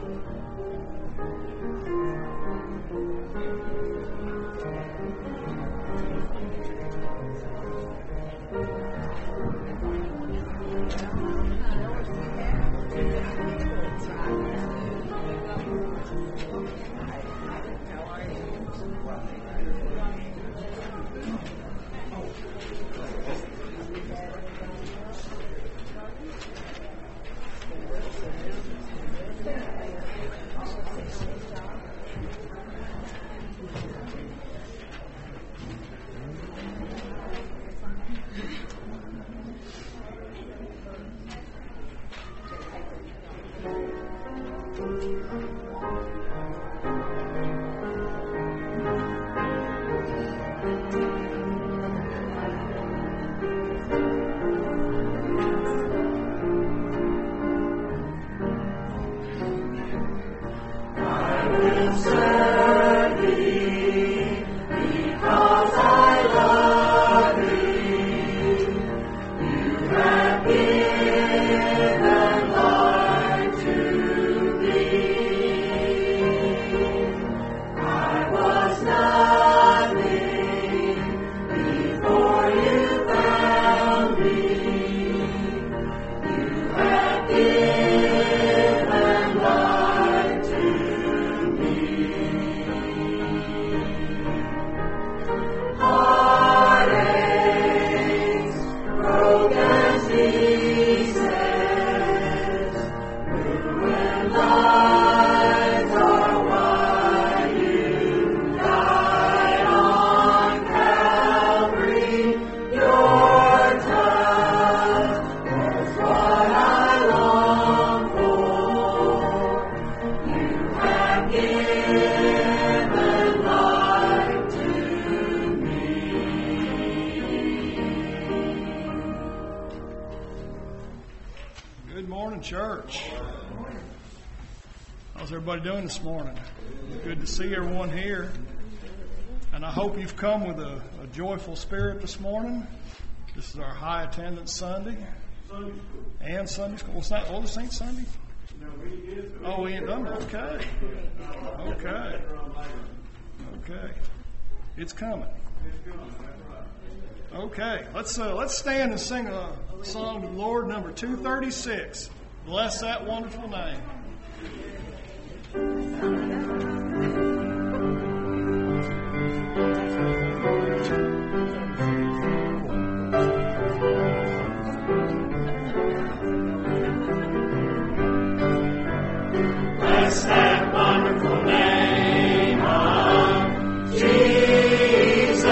Church. How's everybody doing this morning? Good to see everyone here. And I hope you've come with a joyful spirit this morning. This is our high attendance Sunday. And Sunday school. It's not Old Saint Sunday? Oh, we ain't done it. Okay. Okay. It's coming. Okay. Let's stand and sing a song to the Lord, number 236. Bless that wonderful name. Bless that wonderful name of Jesus.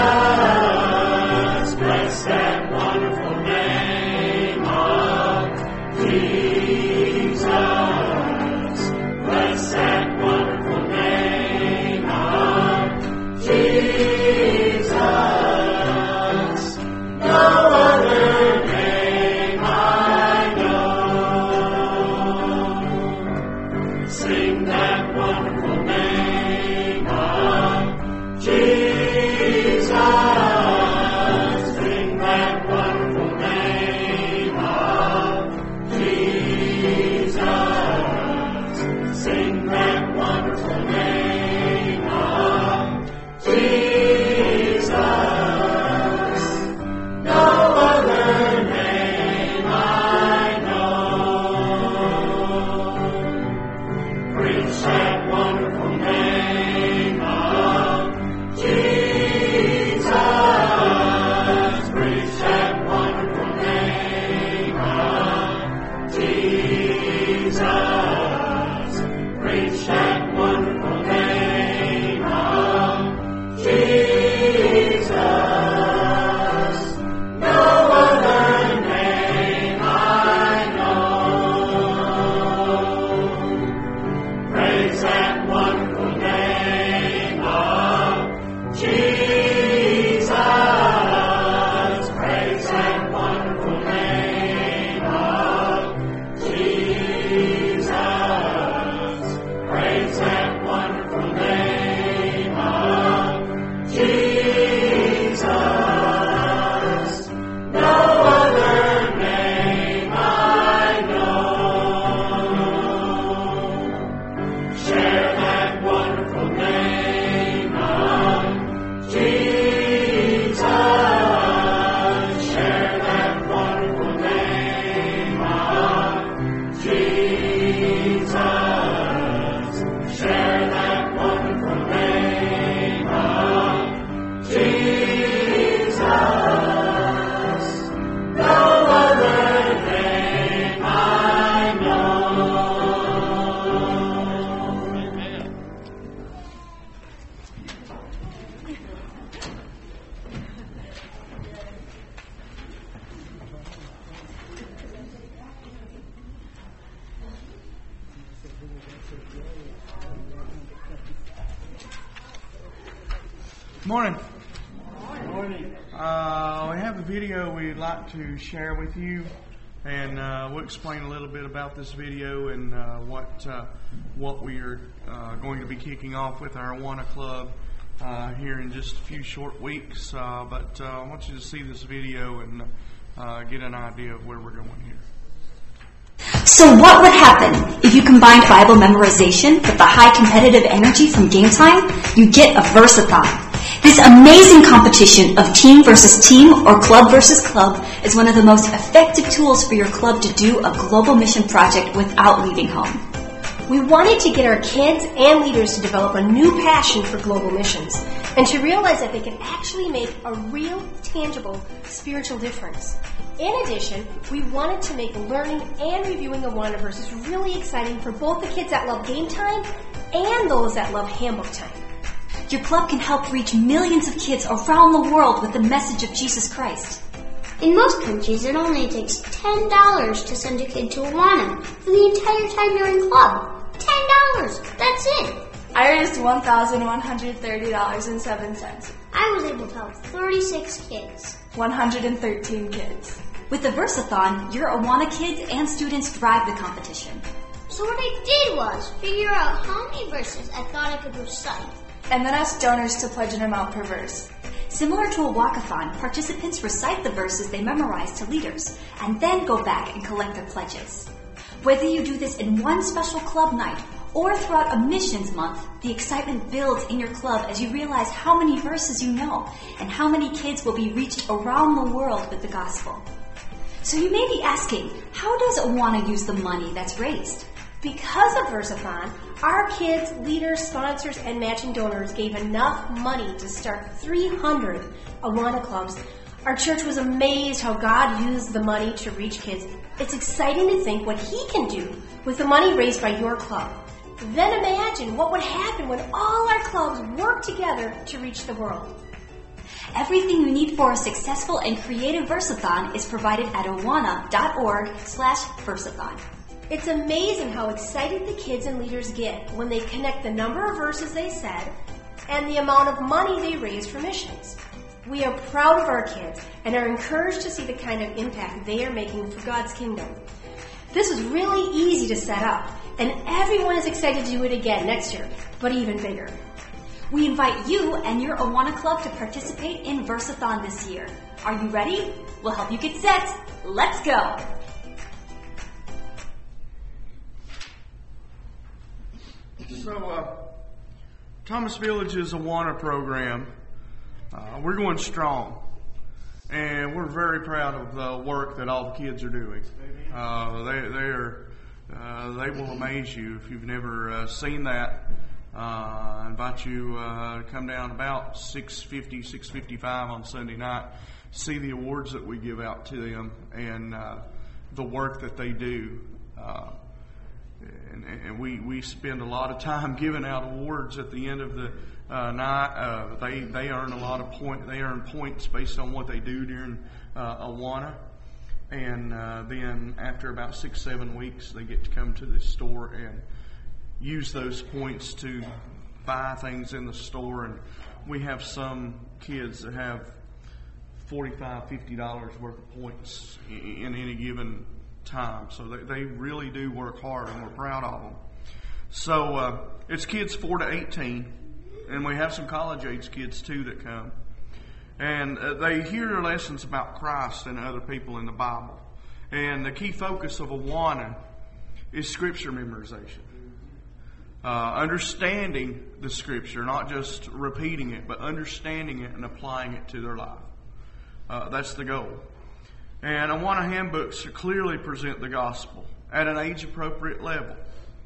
Bless that wonderful name of Jesus. Bless that wonderful name of Jesus. No other name I know. Sing that wonderful name of Jesus. Sing that wonderful name of Jesus. Sing that wonderful name of Jesus. No other name I know. Preach that wonderful name of Jesus. share that wonderful name of Jesus. No other name I know. Amen. Morning. We have a video we'd like to share with you, and we'll explain a little bit about this video and what we are going to be kicking off with our Awana Club here in just a few short weeks. But I want you to see this video and get an idea of where we're going here. So what would happen if you combined Bible memorization with the high competitive energy from game time? You get a Versathon. This amazing competition of team versus team or club versus club is one of the most effective tools for your club to do a global mission project without leaving home. We wanted to get our kids and leaders to develop a new passion for global missions and to realize that they can actually make a real, tangible, spiritual difference. In addition, we wanted to make learning and reviewing Awana verses really exciting for both the kids that love game time and those that love handbook time. Your club can help reach millions of kids around the world with the message of Jesus Christ. In most countries, it only takes $10 to send a kid to Awana for the entire time you're in club. $10! That's it! I raised $1,130.07. I was able to help 36 kids. 113 kids. With the Versathon, your Awana kids and students drive the competition. So what I did was figure out how many verses I thought I could recite. And then asked donors to pledge an amount per verse. Similar to a walkathon, participants recite the verses they memorized to leaders and then go back and collect their pledges. Whether you do this in one special club night or throughout a missions month, the excitement builds in your club as you realize how many verses you know and how many kids will be reached around the world with the gospel. So you may be asking, how does Awana use the money that's raised? Because of Versathon, our kids, leaders, sponsors, and matching donors gave enough money to start 300 Awana clubs. Our church was amazed how God used the money to reach kids. It's exciting to think what He can do with the money raised by your club. Then imagine what would happen when all our clubs work together to reach the world. Everything you need for a successful and creative Versathon is provided at awana.org/Versathon. It's amazing how excited the kids and leaders get when they connect the number of verses they said and the amount of money they raised for missions. We are proud of our kids and are encouraged to see the kind of impact they are making for God's kingdom. This was really easy to set up, and everyone is excited to do it again next year, but even bigger. We invite you and your Awana Club to participate in Versathon this year. Are you ready? We'll help you get set. Let's go! So, Thomas Village's Awana program, we're going strong, and we're very proud of the work that all the kids are doing. They will amaze you if you've never seen that. I invite you to come down about 6:50, 6:55 on Sunday night, see the awards that we give out to them and the work that they do. And we spend a lot of time giving out awards at the end of the night. They earn a lot of They earn points based on what they do during Awana, and then after about 6-7 weeks, they get to come to the store and use those points to buy things in the store. And we have some kids that have $45, $50 worth of points in any given time. So they really do work hard, and we're proud of them. So it's kids 4 to 18, and we have some college-age kids too that come. And they hear lessons about Christ and other people in the Bible. And the key focus of Awana is Scripture memorization. Understanding the Scripture, not just repeating it, but understanding it and applying it to their life. That's the goal. And Awana handbooks clearly present the gospel at an age-appropriate level.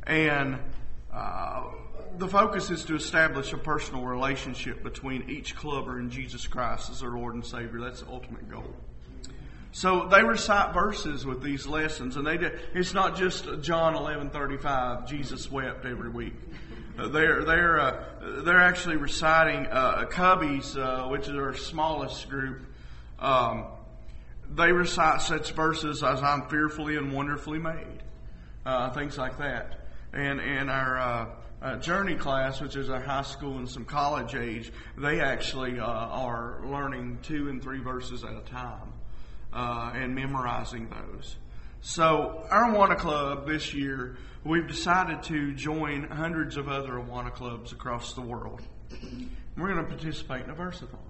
And the focus is to establish a personal relationship between each clubber and Jesus Christ as their Lord and Savior. That's the ultimate goal. So they recite verses with these lessons, and it's not just John 11:35. Jesus wept every week. They're actually reciting Cubbies, which is our smallest group. They recite such verses as "I'm fearfully and wonderfully made," things like that. And our Journey class, which is our high school and some college age, they actually are learning 2 and 3 verses at a time and memorizing those. So our Awana Club this year, we've decided to join hundreds of other Awana clubs across the world. We're going to participate in a versathon.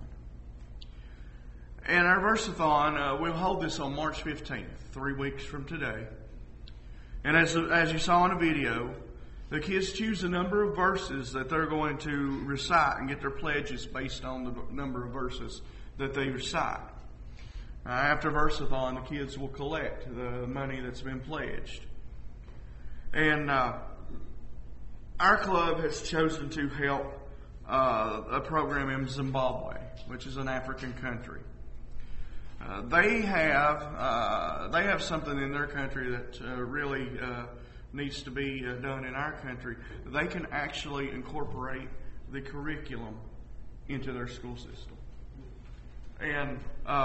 And our versathon, we'll hold this on March 15th, 3 weeks from today. And as you saw in the video, the kids choose a number of verses that they're going to recite and get their pledges based on the number of verses that they recite. After versathon, the kids will collect the money that's been pledged. And our club has chosen to help a program in Zimbabwe, which is an African country. They have something in their country that really needs to be done in our country. They can actually incorporate the curriculum into their school system. And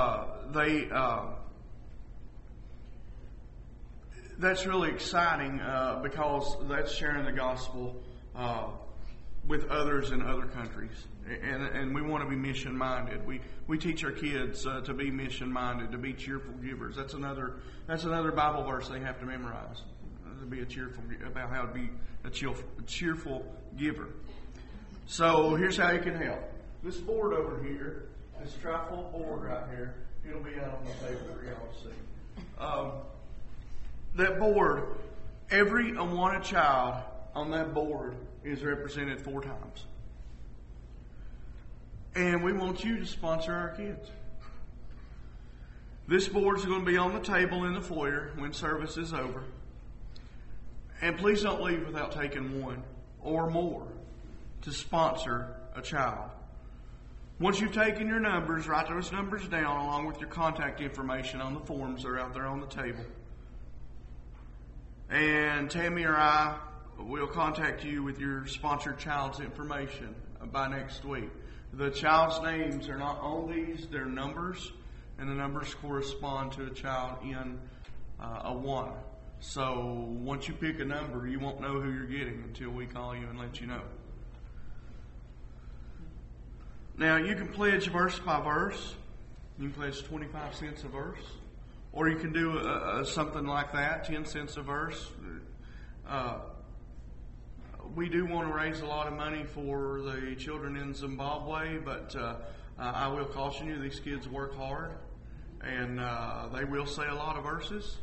that's really exciting because that's sharing the gospel with others in other countries. And we want to be mission minded. We teach our kids to be mission minded, to be cheerful givers. That's another Bible verse they have to memorize. To be about how to be a cheerful giver. So here's how you can help. This board over here, this trifold board right here, it'll be out on the table for y'all to see. That board, every Awana child on that board is represented 4 times. And we want you to sponsor our kids. This board is going to be on the table in the foyer when service is over. And please don't leave without taking one or more to sponsor a child. Once you've taken your numbers, write those numbers down along with your contact information on the forms that are out there on the table. And Tammy or I will contact you with your sponsored child's information by next week. The child's names are not on these, they're numbers, and the numbers correspond to a child in Awana. So once you pick a number, you won't know who you're getting until we call you and let you know. Now, you can pledge verse by verse. You can pledge 25 cents a verse. Or you can do something like that, 10 cents a verse. We do want to raise a lot of money for the children in Zimbabwe, but I will caution you, these kids work hard, and they will say a lot of verses.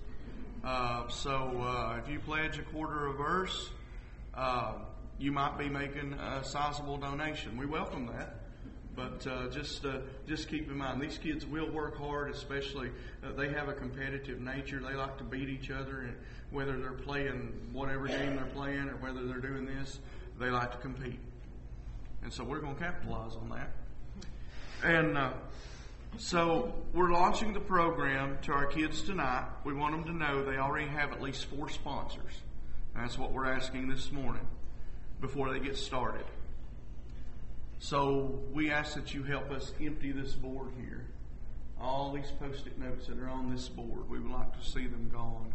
So if you pledge a quarter a verse, you might be making a sizable donation. We welcome that. But just keep in mind, these kids will work hard, especially they have a competitive nature. They like to beat each other, and whether they're playing whatever game they're playing or whether they're doing this, they like to compete. And so we're going to capitalize on that. And so we're launching the program to our kids tonight. We want them to know they already have at least 4 sponsors. That's what we're asking this morning before they get started. So we ask that you help us empty this board here. All these Post-it notes that are on this board, we would like to see them gone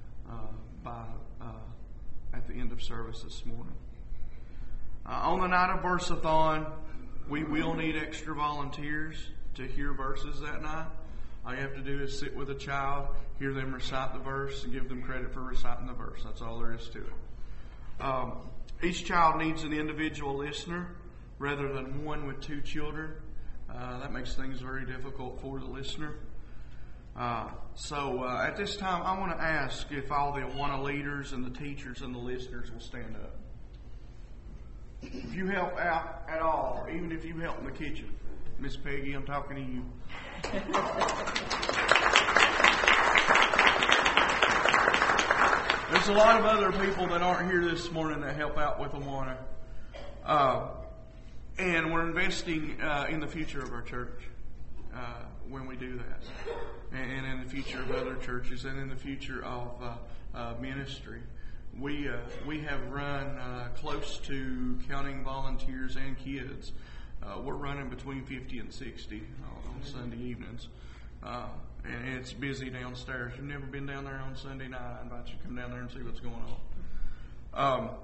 at the end of service this morning. On the night of Versathon, we will need extra volunteers to hear verses that night. All you have to do is sit with a child, hear them recite the verse, and give them credit for reciting the verse. That's all there is to it. Each child needs an individual listener rather than one with 2 children. That makes things very difficult for the listener. So at this time, I want to ask if all the Awana leaders and the teachers and the listeners will stand up. If you help out at all, or even if you help in the kitchen, Miss Peggy, I'm talking to you. There's a lot of other people that aren't here this morning that help out with Awana. And we're investing in the future of our church when we do that. And in the future of other churches and in the future of ministry. We have run close to, counting volunteers and kids, we're running between 50 and 60 on Sunday evenings. And it's busy downstairs. You've never been down there on Sunday night, I invite you to come down there and see what's going on.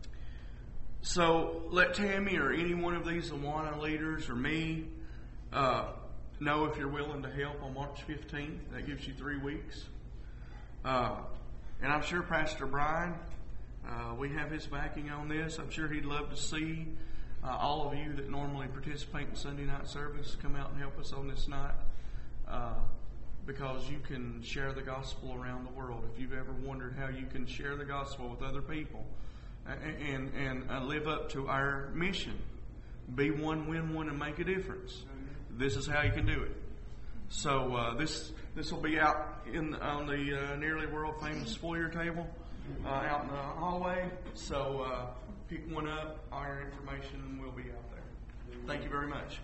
So let Tammy or any one of these Awana leaders or me know if you're willing to help on March 15th. That gives you 3 weeks. And I'm sure Pastor Brian, we have his backing on this. I'm sure he'd love to see all of you that normally participate in Sunday night service come out and help us on this night. Because you can share the gospel around the world. If you've ever wondered how you can share the gospel with other people and live up to our mission, be one, win one, and make a difference, this is how you can do it. So this will be out on the nearly world famous foyer table out in the hallway. So pick one up, all your information will be out there. Thank you very much.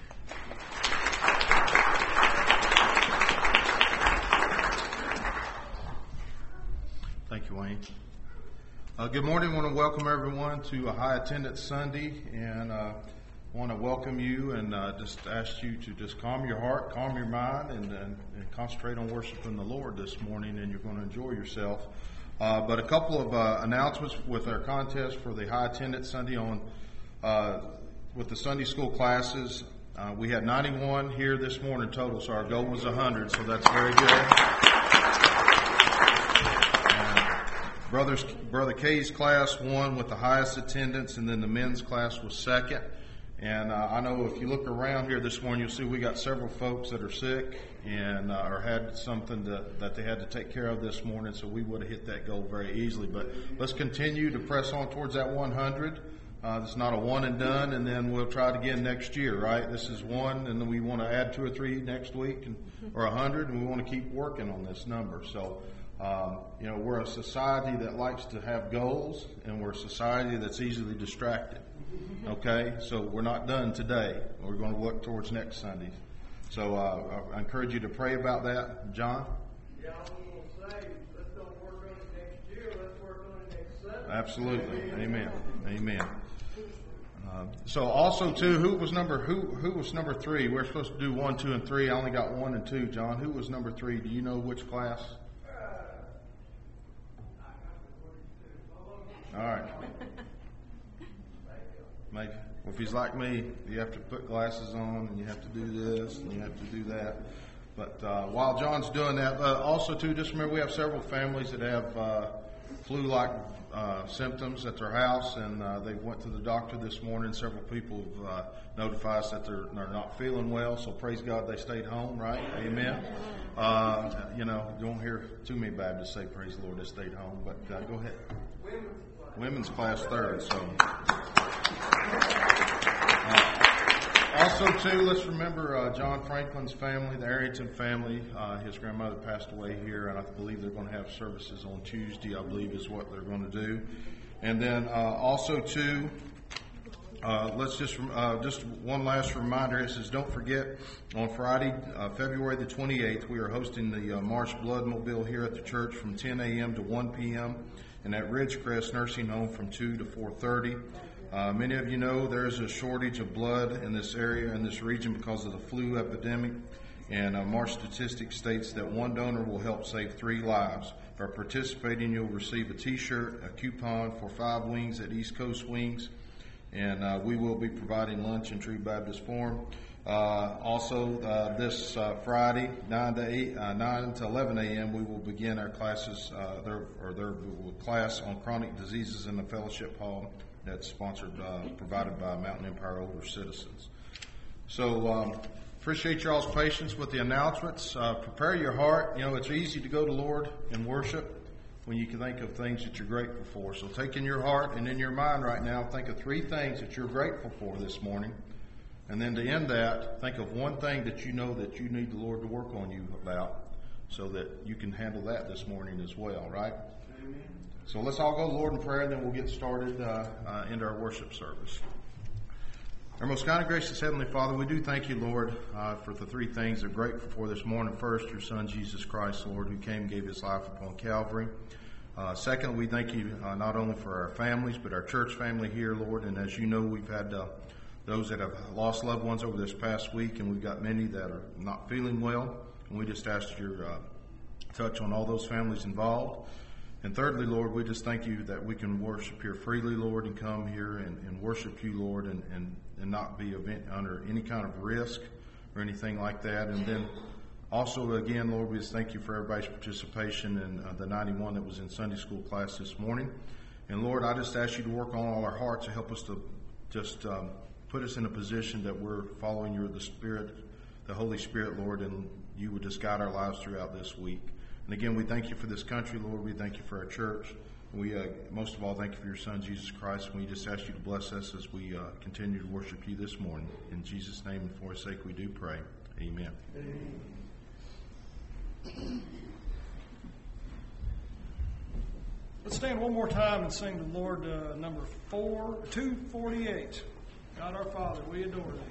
Thank you, Wayne. Good morning. I want to welcome everyone to a High Attendance Sunday, and want to welcome you and just ask you to just calm your heart, calm your mind, and concentrate on worshiping the Lord this morning, and you're going to enjoy yourself. But a couple of announcements with our contest for the High Attendance Sunday on with the Sunday school classes. We had 91 here this morning total, so our goal was 100, so that's very good. Brother Kay's class won with the highest attendance, and then the men's class was second. And I know if you look around here this morning, you'll see we got several folks that are sick and or had something that they had to take care of this morning, so we would have hit that goal very easily. But let's continue to press on towards that 100. It's not a one and done, and then we'll try it again next year, right? This is one, and then we want to add 2 or 3 next week, or 100, and we want to keep working on this number. So, we're a society that likes to have goals, and we're a society that's easily distracted. Okay, so we're not done today. We're going to look towards next Sunday. So I encourage you to pray about that. John? Yeah, I was going to say, let's don't work on it next year. Let's work on it next Sunday. Absolutely. Amen. Amen. So also too, who was number 3? We're supposed to do 1, 2, and 3. I only got 1 and 2. John, who was number 3? Do you know which class? All right. Maybe. Well, if he's like me, you have to put glasses on, and you have to do this, and you have to do that. But while John's doing that, also too, just remember we have several families that have flu-like symptoms at their house, and they went to the doctor this morning. Several people have notified us that they're not feeling well, so praise God they stayed home, right? Amen. You don't hear too many Baptists say praise the Lord they stayed home, but go ahead. Women's class third, so. Also, too, let's remember John Franklin's family, the Arrington family. His grandmother passed away here, and I believe they're going to have services on Tuesday, I believe is what they're going to do. And then also, too, let's just one last reminder. It says, don't forget, on Friday, February the 28th, we are hosting the March Blood Mobile here at the church from 10 a.m. to 1 p.m. and at Ridgecrest Nursing Home from 2 to 4:30. Many of you know there is a shortage of blood in this area, in this region, because of the flu epidemic. And March statistics states that 1 donor will help save 3 lives. By participating, you'll receive a T-shirt, a coupon for 5 wings at East Coast Wings, and we will be providing lunch in True Baptist Forum. Also, this Friday, 9 to 11 a.m., we will begin our classes, their class on chronic diseases in the fellowship hall that's provided by Mountain Empire Older Citizens. So, appreciate y'all's patience with the announcements. Prepare your heart. It's easy to go to Lord in worship when you can think of things that you're grateful for. So take in your heart and in your mind right now, think of 3 things that you're grateful for this morning. And then to end that, think of 1 thing that you know that you need the Lord to work on you about. so that you can handle that this morning as well, right? Amen. So let's all go, Lord, in prayer, and then we'll get started into our worship service. Our most kind and gracious Heavenly Father, we do thank you, Lord, for the three things we're grateful for this morning. First, your Son, Jesus Christ, Lord, who came and gave his life upon Calvary. Second, we thank you not only for our families, but our church family here, Lord. And as you know, we've had those that have lost loved ones over this past week, and we've got many that are not feeling well. And we just ask your touch on all those families involved. And thirdly, Lord, we just thank you that we can worship here freely, Lord, and come here and worship you, Lord, and not be under any kind of risk or anything like that. And then also, again, Lord, we just thank you for everybody's participation in the 91 that was in Sunday school class this morning. And Lord, I just ask you to work on all our hearts and help us to just put us in a position that we're following the Spirit, the Holy Spirit, Lord, and you would just guide our lives throughout this week. And again, we thank you for this country, Lord. We thank you for our church. We most of all thank you for your Son, Jesus Christ. And we just ask you to bless us as we continue to worship you this morning. In Jesus' name and for his sake we do pray. Amen. Let's stand one more time and sing the Lord number 248. God our Father, we adore thee.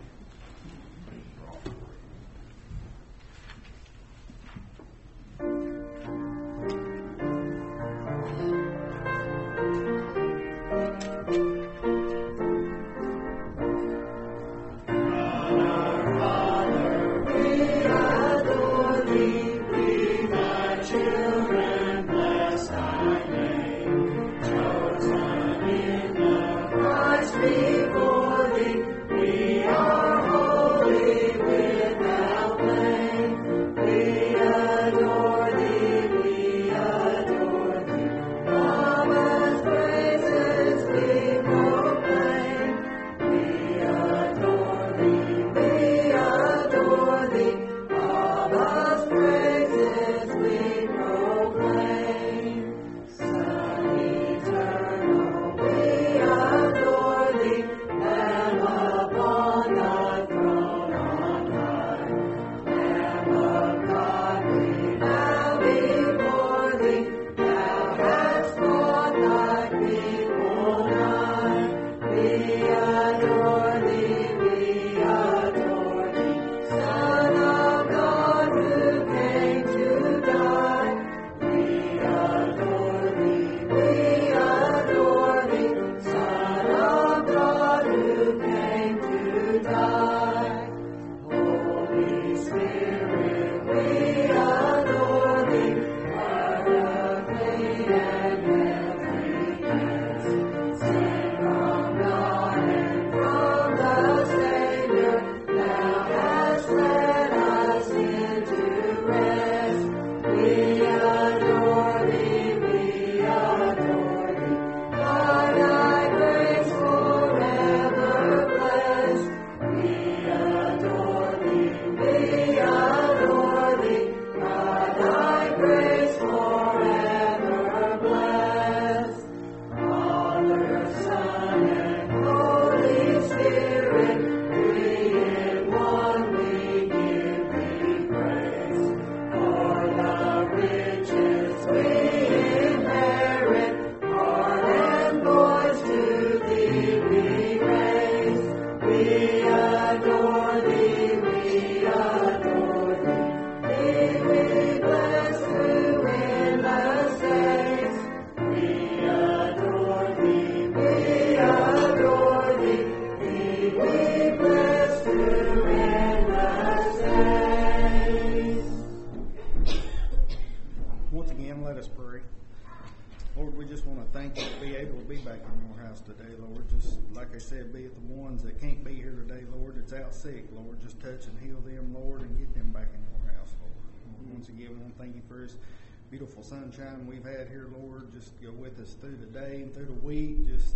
Sick, Lord, just touch and heal them, Lord, and get them back in your house, Lord. Once again, we want to thank you for this beautiful sunshine we've had here, Lord. Just go with us through the day and through the week. Just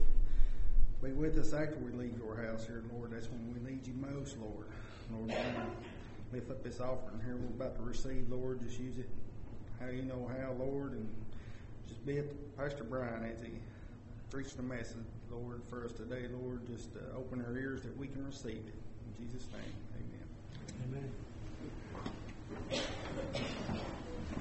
be with us after we leave your house here, Lord. That's when we need you most, Lord. Lord, lift up this offering here we're about to receive, Lord. Just use it how you know how, Lord, and just be at Pastor Brian as he preached the message, Lord, for us today, Lord. Just open our ears that we can receive it. In Jesus' name, amen. Amen.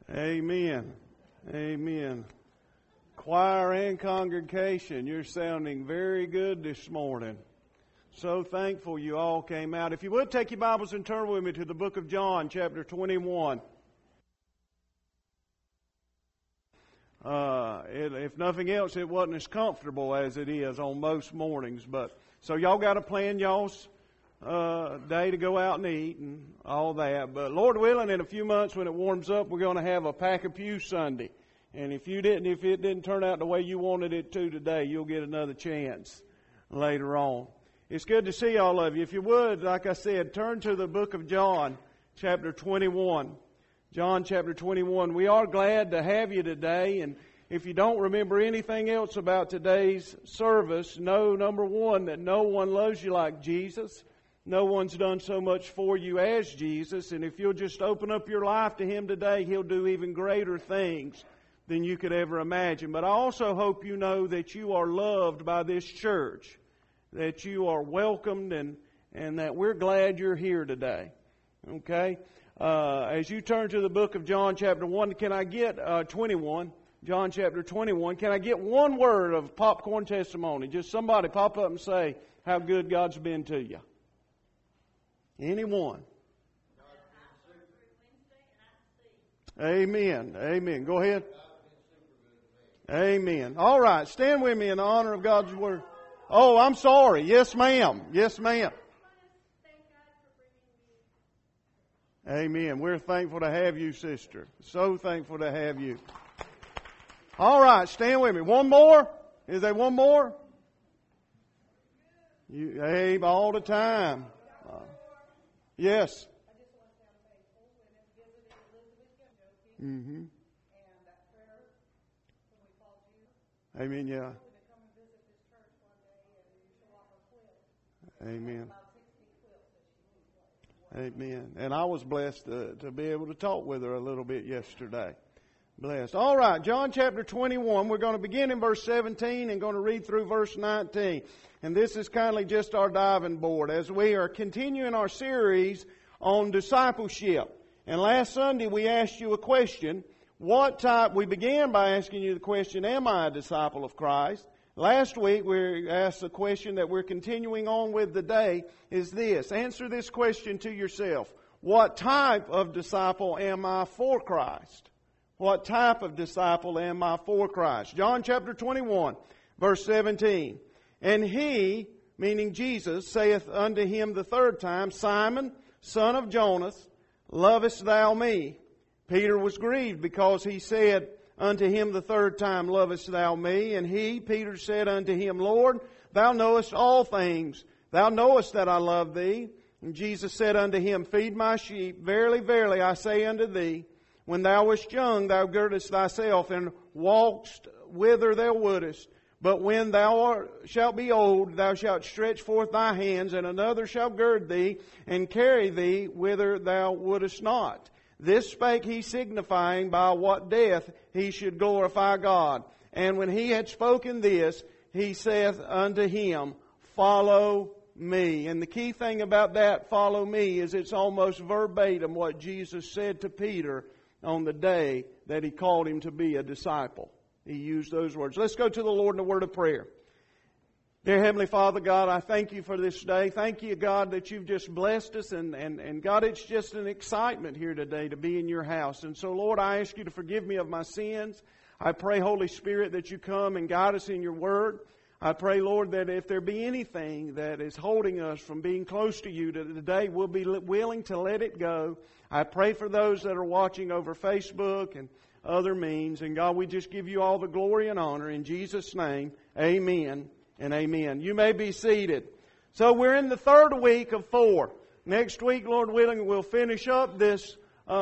Amen. Amen. Choir and congregation, you're sounding very good this morning. So thankful you all came out. If you would, take your Bibles and turn with me to the book of John, chapter 21. If nothing else, it wasn't as comfortable as it is on most mornings. But so y'all got to plan y'all's day to go out and eat and all that. But Lord willing, in a few months when it warms up, we're going to have a Pack a Pew Sunday. And if it didn't turn out the way you wanted it to today, you'll get another chance later on. It's good to see all of you. If you would, like I said, turn to the book of John, chapter 21. John chapter 21. We are glad to have you today. And if you don't remember anything else about today's service, know, number one, that no one loves you like Jesus. No one's done so much for you as Jesus. And if you'll just open up your life to Him today, He'll do even greater things than you could ever imagine. But I also hope you know that you are loved by this church, that you are welcomed, and that we're glad you're here today. Okay? As you turn to the book of John chapter 1, can I get 21? John chapter 21. Can I get one word of popcorn testimony? Just somebody pop up and say how good God's been to you. Anyone? Amen. Amen. Go ahead. Amen. All right. Stand with me in the honor of God's word. Oh, I'm sorry. Yes, ma'am. Yes, ma'am. Amen. We're thankful to have you, sister. So thankful to have you. All right. Stand with me. One more? Is there one more? You, Abe, all the time. Yes. Mm-hmm. Amen, yeah. Amen. Amen. And I was blessed to be able to talk with her a little bit yesterday. Blessed. All right, John chapter 21. We're going to begin in verse 17 and going to read through verse 19. And this is kindly just our diving board as we are continuing our series on discipleship. And last Sunday we asked you a question. We began by asking you the question, am I a disciple of Christ? Last week we asked the question that we're continuing on with today is this. Answer this question to yourself. What type of disciple am I for Christ? What type of disciple am I for Christ? John chapter 21, verse 17. And he, meaning Jesus, saith unto him the third time, Simon, son of Jonas, lovest thou me? Peter was grieved because he said unto him the third time, lovest thou me? And he, Peter, said unto him, Lord, thou knowest all things. Thou knowest that I love thee. And Jesus said unto him, feed my sheep. Verily, verily, I say unto thee, when thou wast young, thou girdest thyself and walkest whither thou wouldest. But when thou shalt be old, thou shalt stretch forth thy hands, and another shall gird thee and carry thee whither thou wouldest not. This spake he, signifying by what death he should glorify God. And when he had spoken this, he saith unto him, follow me. And the key thing about that, follow me, is it's almost verbatim what Jesus said to Peter on the day that he called him to be a disciple. He used those words. Let's go to the Lord in a word of prayer. Dear Heavenly Father, God, I thank you for this day. Thank you, God, that you've just blessed us. And God, it's just an excitement here today to be in your house. And so, Lord, I ask you to forgive me of my sins. I pray, Holy Spirit, that you come and guide us in your word. I pray, Lord, that if there be anything that is holding us from being close to you today, we'll be willing to let it go. I pray for those that are watching over Facebook and other means. And God, we just give you all the glory and honor. In Jesus' name, amen and amen. You may be seated. So we're in the third week of 4. Next week, Lord willing, we'll finish up this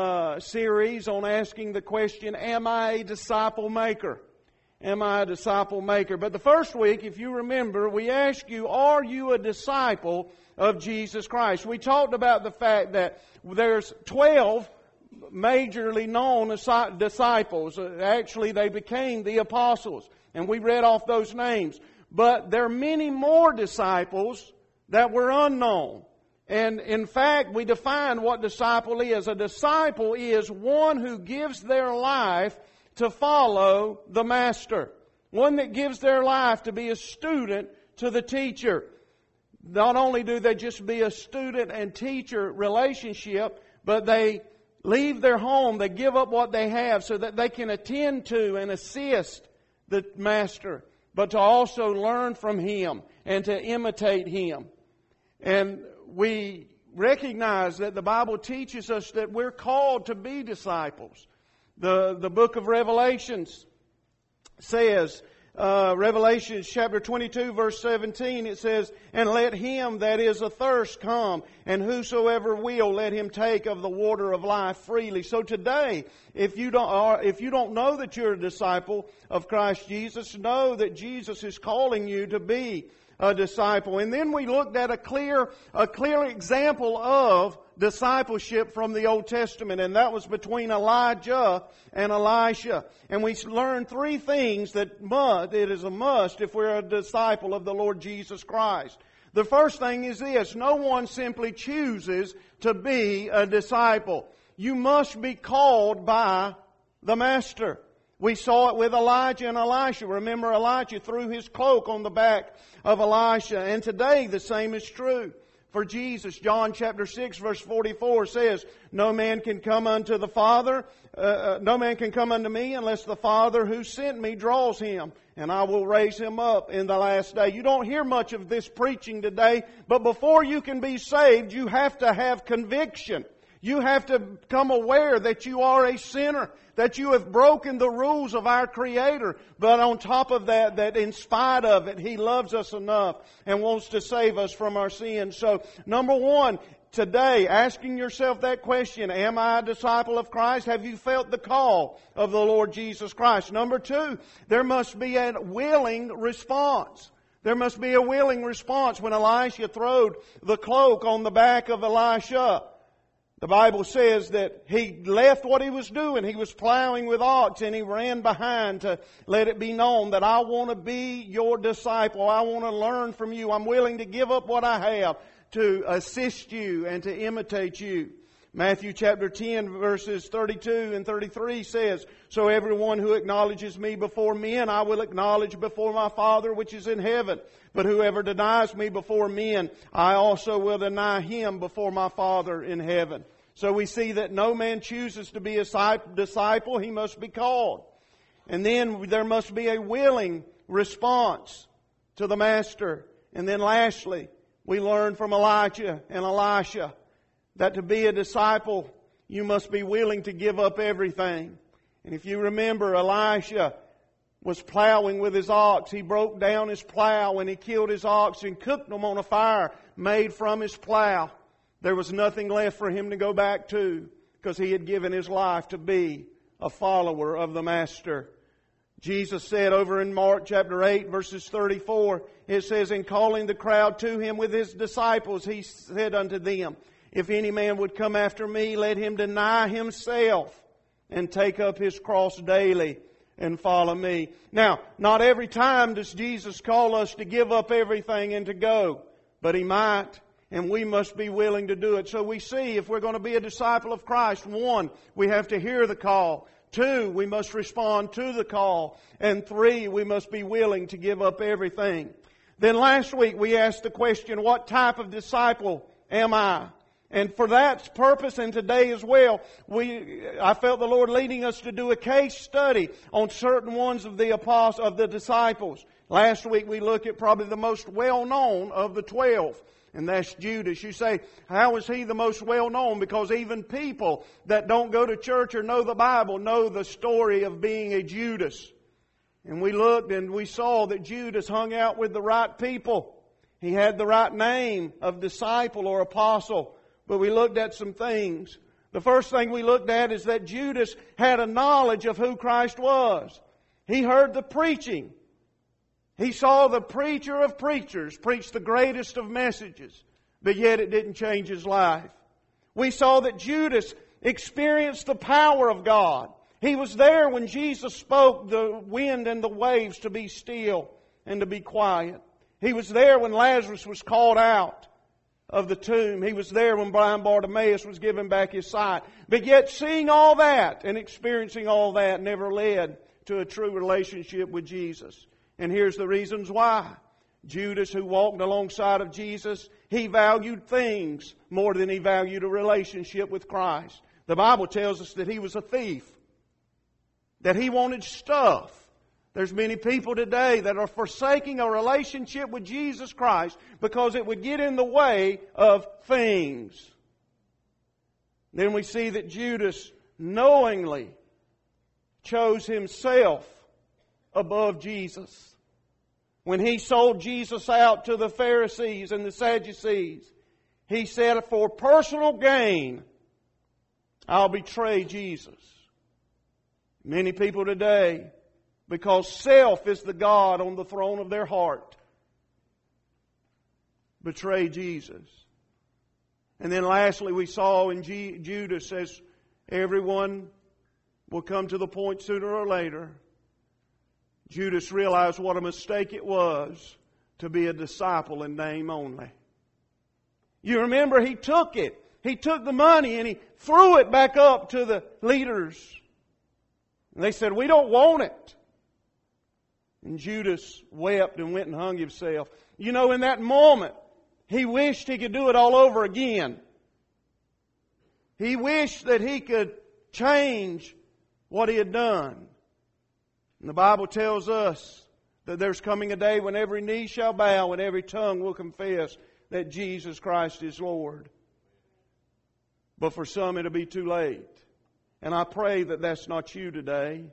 series on asking the question, am I a disciple maker? Am I a disciple maker? But the first week, if you remember, we asked you, are you a disciple of Jesus Christ? We talked about the fact that there's 12 majorly known disciples. Actually, they became the apostles. And we read off those names. But there are many more disciples that were unknown. And in fact, we define what disciple is. A disciple is one who gives their life to follow the Master. One that gives their life to be a student to the teacher. Not only do they just be a student and teacher relationship, but they leave their home, they give up what they have so that they can attend to and assist the Master, but to also learn from Him and to imitate Him. And we recognize that the Bible teaches us that we're called to be disciples. The book of Revelations says, Revelation chapter 22 verse 17, it says, "And let him that is athirst come, and whosoever will, let him take of the water of life freely." So today, if you don't know that you're a disciple of Christ Jesus, know that Jesus is calling you to be a disciple. And then we looked at a clear example of discipleship from the Old Testament, and that was between Elijah and Elisha. And we learned three things that it is a must if we're a disciple of the Lord Jesus Christ. The first thing is this: no one simply chooses to be a disciple. You must be called by the Master. We saw it with Elijah and Elisha. Remember, Elijah threw his cloak on the back of Elisha. And today the same is true for Jesus. John chapter 6 verse 44 says, "No man can come unto the Father, no man can come unto me unless the Father who sent me draws him, and I will raise him up in the last day." You don't hear much of this preaching today, but before you can be saved, you have to have conviction. You have to become aware that you are a sinner, that you have broken the rules of our Creator. But on top of that, that in spite of it, He loves us enough and wants to save us from our sins. So, number one, today, asking yourself that question, am I a disciple of Christ? Have you felt the call of the Lord Jesus Christ? Number two, there must be a willing response. There must be a willing response when Elisha throwed the cloak on the back of Elisha. The Bible says that he left what he was doing. He was plowing with ox, and he ran behind to let it be known that I want to be your disciple. I want to learn from you. I'm willing to give up what I have to assist you and to imitate you. Matthew chapter 10 verses 32 and 33 says, "So everyone who acknowledges me before men, I will acknowledge before my Father which is in heaven. But whoever denies me before men, I also will deny him before my Father in heaven." So we see that no man chooses to be a disciple, he must be called. And then there must be a willing response to the Master. And then lastly, we learn from Elijah and Elisha that to be a disciple, you must be willing to give up everything. And if you remember, Elisha was plowing with his ox. He broke down his plow and he killed his ox and cooked them on a fire made from his plow. There was nothing left for him to go back to because he had given his life to be a follower of the Master. Jesus said over in Mark chapter 8 verses 34, it says, "In calling the crowd to Him with His disciples, He said unto them, If any man would come after me, let him deny himself and take up his cross daily and follow me." Now, not every time does Jesus call us to give up everything and to go, but He might. And we must be willing to do it. So we see if we're going to be a disciple of Christ, one, we have to hear the call. Two, we must respond to the call. And three, we must be willing to give up everything. Then last week we asked the question, what type of disciple am I? And for that purpose, and today as well, I felt the Lord leading us to do a case study on certain ones of the disciples. Last week we looked at probably the most well-known of the 12. And that's Judas. You say, how is he the most well-known? Because even people that don't go to church or know the Bible know the story of being a Judas. And we looked and we saw that Judas hung out with the right people. He had the right name of disciple or apostle. But we looked at some things. The first thing we looked at is that Judas had a knowledge of who Christ was. He heard the preaching. He saw the preacher of preachers preach the greatest of messages, but yet it didn't change his life. We saw that Judas experienced the power of God. He was there when Jesus spoke the wind and the waves to be still and to be quiet. He was there when Lazarus was called out. of the tomb. He was there when blind Bartimaeus was given back his sight. But yet seeing all that and experiencing all that never led to a true relationship with Jesus. And here's the reasons why. Judas, who walked alongside of Jesus, he valued things more than he valued a relationship with Christ. The Bible tells us that he was a thief, that he wanted stuff. There's many people today that are forsaking a relationship with Jesus Christ because it would get in the way of things. Then we see that Judas knowingly chose himself above Jesus. When he sold Jesus out to the Pharisees and the Sadducees, he said, for personal gain, I'll betray Jesus. Many people today, because self is the God on the throne of their heart, betray Jesus. And then lastly, we saw in Judas, as everyone will come to the point sooner or later, Judas realized what a mistake it was to be a disciple in name only. You remember he took it. He took the money and he threw it back up to the leaders. And they said, we don't want it. And Judas wept and went and hung himself. You know, in that moment, he wished he could do it all over again. He wished that he could change what he had done. And the Bible tells us that there's coming a day when every knee shall bow and every tongue will confess that Jesus Christ is Lord. But for some it'll be too late. And I pray that that's not you today.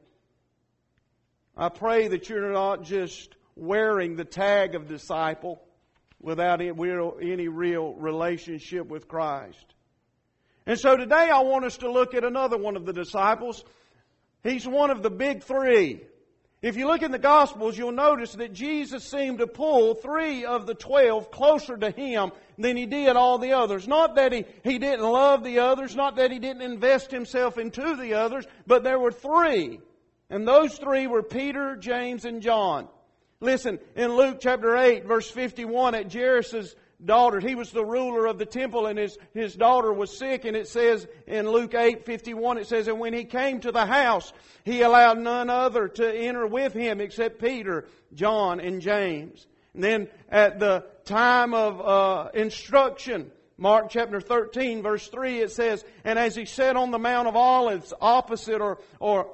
I pray that you're not just wearing the tag of disciple without any real relationship with Christ. And so today I want us to look at another one of the disciples. He's one of the big three. If you look in the Gospels, you'll notice that Jesus seemed to pull 3 of the 12 closer to Him than He did all the others. Not that He didn't love the others, not that He didn't invest Himself into the others, but there were 3. And those 3 were Peter, James, and John. Listen, in Luke chapter 8, verse 51, at Jairus' daughter, he was the ruler of the temple and his daughter was sick, and it says in Luke 8:51, it says, and when he came to the house, he allowed none other to enter with him except Peter, John, and James. And then at the time of instruction, Mark chapter 13, verse 3, it says, and as he sat on the Mount of Olives, opposite or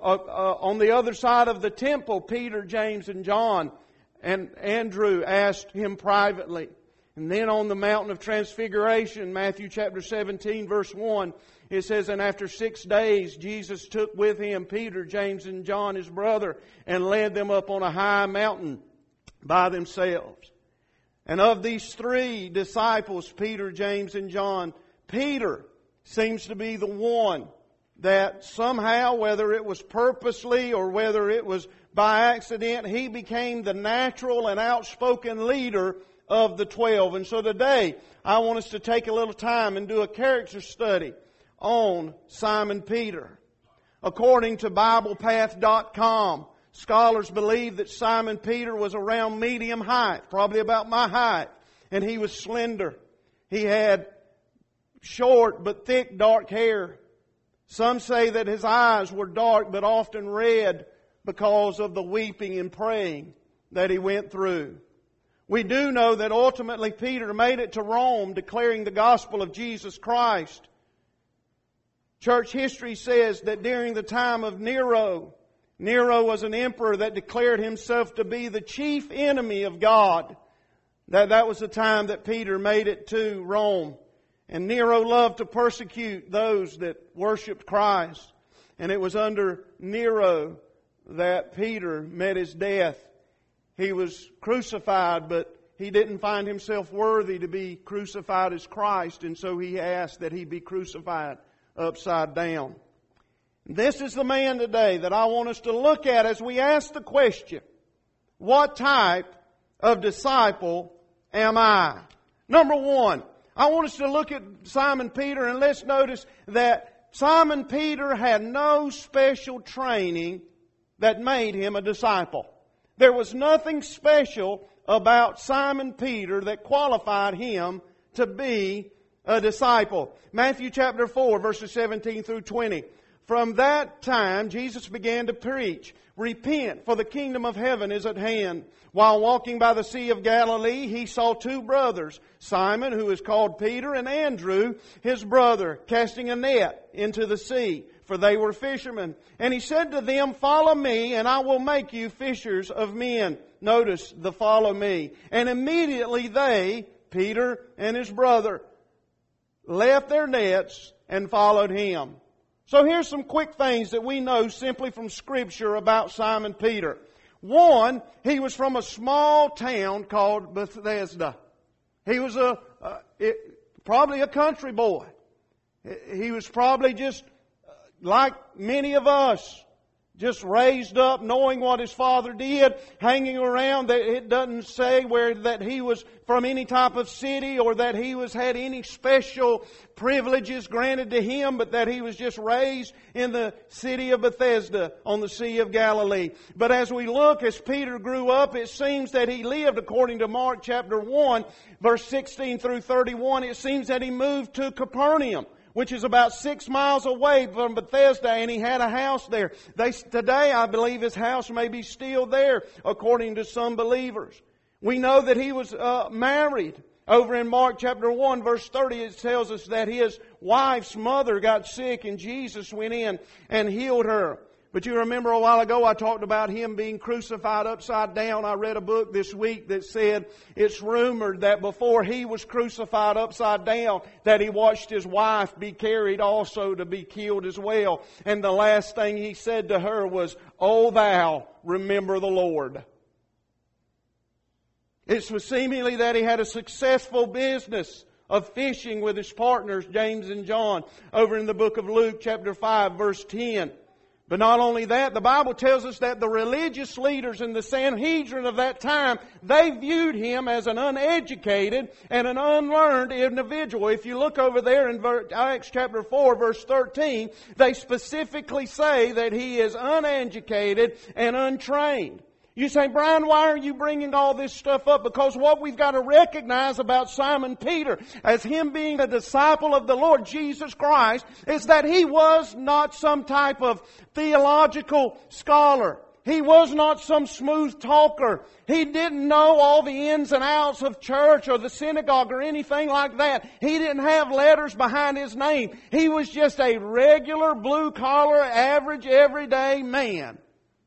on the other side of the temple, Peter, James, and John and Andrew asked him privately. And then on the mountain of transfiguration, Matthew chapter 17, verse 1, it says, and after 6 days, Jesus took with Him Peter, James, and John, His brother, and led them up on a high mountain by themselves. And of these 3 disciples, Peter, James, and John, Peter seems to be the one that somehow, whether it was purposely or whether it was by accident, he became the natural and outspoken leader of the 12. And so today, I want us to take a little time and do a character study on Simon Peter. According to BiblePath.com, scholars believe that Simon Peter was around medium height, probably about my height, and he was slender. He had short but thick dark hair. Some say that his eyes were dark but often red because of the weeping and praying that he went through. We do know that ultimately Peter made it to Rome declaring the gospel of Jesus Christ. Church history says that during the time of Nero was an emperor that declared himself to be the chief enemy of God. That was the time that Peter made it to Rome. And Nero loved to persecute those that worshiped Christ. And it was under Nero that Peter met his death. He was crucified, but he didn't find himself worthy to be crucified as Christ, and so he asked that he be crucified upside down. This is the man today that I want us to look at as we ask the question, what type of disciple am I? Number 1, I want us to look at Simon Peter, and let's notice that Simon Peter had no special training that made him a disciple. There was nothing special about Simon Peter that qualified him to be a disciple. Matthew chapter 4, verses 17 through 20. From that time, Jesus began to preach, "Repent, for the kingdom of heaven is at hand." While walking by the Sea of Galilee, He saw two brothers, Simon, who is called Peter, and Andrew, his brother, casting a net into the sea, for they were fishermen. And He said to them, "Follow me, and I will make you fishers of men." Notice the follow me. And immediately they, Peter and his brother, left their nets and followed Him. So here's some quick things that we know simply from Scripture about Simon Peter. One, he was from a small town called Bethesda. He was probably a country boy. He was probably just like many of us, just raised up knowing what his father did, hanging around. It doesn't say that he was from any type of city or that he had any special privileges granted to him, but that he was just raised in the city of Bethesda on the Sea of Galilee. But as we look, as Peter grew up, it seems that he lived, according to Mark chapter 1, verse 16 through 31, it seems that he moved to Capernaum, which is about 6 miles away from Bethesda, and he had a house there. Today, I believe his house may be still there, according to some believers. We know that he was married. Over in Mark chapter 1, verse 30, it tells us that his wife's mother got sick, and Jesus went in and healed her. But you remember a while ago I talked about Him being crucified upside down. I read a book this week that said it's rumored that before He was crucified upside down, that He watched His wife be carried also to be killed as well. And the last thing He said to her was, "O thou, remember the Lord." It was seemingly that he had a successful business of fishing with his partners, James and John, over in the book of Luke chapter 5, verse 10. But not only that, the Bible tells us that the religious leaders in the Sanhedrin of that time, they viewed him as an uneducated and an unlearned individual. If you look over there in Acts chapter 4, verse 13, they specifically say that he is uneducated and untrained. You say, "Brian, why are you bringing all this stuff up?" Because what we've got to recognize about Simon Peter, as him being a disciple of the Lord Jesus Christ, is that he was not some type of theological scholar. He was not some smooth talker. He didn't know all the ins and outs of church or the synagogue or anything like that. He didn't have letters behind his name. He was just a regular, blue-collar, average, everyday man.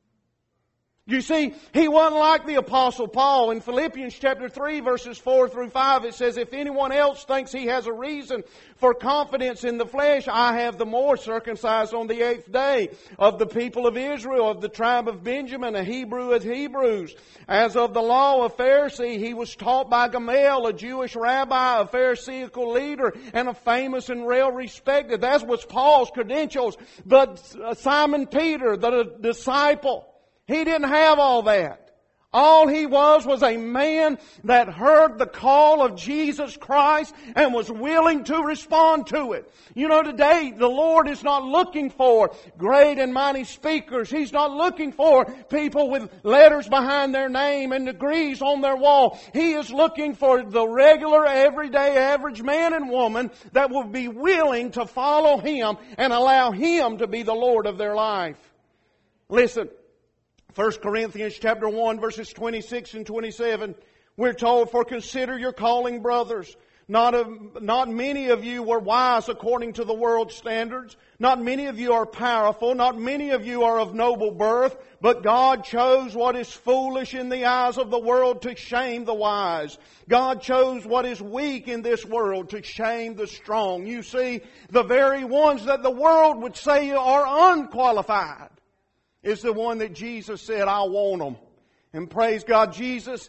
You see, he wasn't like the Apostle Paul. In Philippians chapter 3, verses 4 through 5, it says, "If anyone else thinks he has a reason for confidence in the flesh, I have the more, circumcised on the 8th day, of the people of Israel, of the tribe of Benjamin, a Hebrew of Hebrews. As of the law, a Pharisee, he was taught by Gamaliel, a Jewish rabbi, a Pharisaical leader, and a famous and well respected." That was Paul's credentials. But Simon Peter, the disciple, he didn't have all that. All he was a man that heard the call of Jesus Christ and was willing to respond to it. You know, today the Lord is not looking for great and mighty speakers. He's not looking for people with letters behind their name and degrees on their wall. He is looking for the regular, everyday, average man and woman that will be willing to follow Him and allow Him to be the Lord of their life. Listen. 1 Corinthians chapter 1, verses 26 and 27, we're told, "For consider your calling, brothers. Not many of you were wise according to the world's standards. Not many of you are powerful. Not many of you are of noble birth. But God chose what is foolish in the eyes of the world to shame the wise. God chose what is weak in this world to shame the strong." You see, the very ones that the world would say are unqualified is the one that Jesus said, "I want them." And praise God, Jesus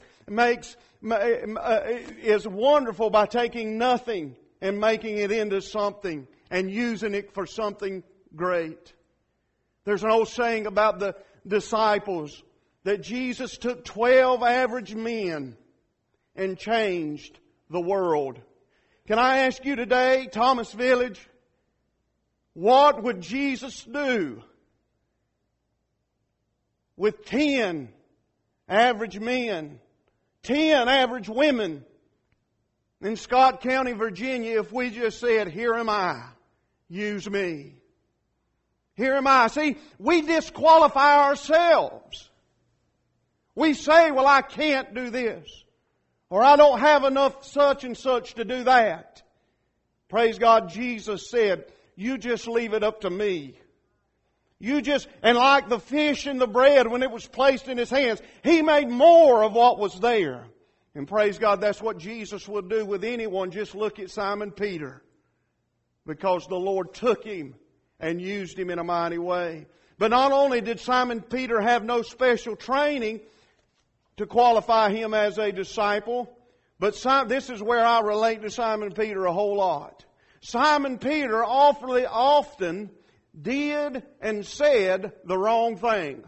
is wonderful by taking nothing and making it into something and using it for something great. There's an old saying about the disciples that Jesus took 12 average men and changed the world. Can I ask you today, Thomas Village, what would Jesus do with 10 average men, 10 average women, in Scott County, Virginia, if we just said, "Here am I, use me"? Here am I. See, we disqualify ourselves. We say, "Well, I can't do this," or "I don't have enough such and such to do that." Praise God, Jesus said, "You just leave it up to me." And like the fish and the bread when it was placed in His hands, He made more of what was there. And praise God, that's what Jesus would do with anyone. Just look at Simon Peter. Because the Lord took him and used him in a mighty way. But not only did Simon Peter have no special training to qualify him as a disciple, but this is where I relate to Simon Peter a whole lot. Simon Peter awfully often did and said the wrong thing.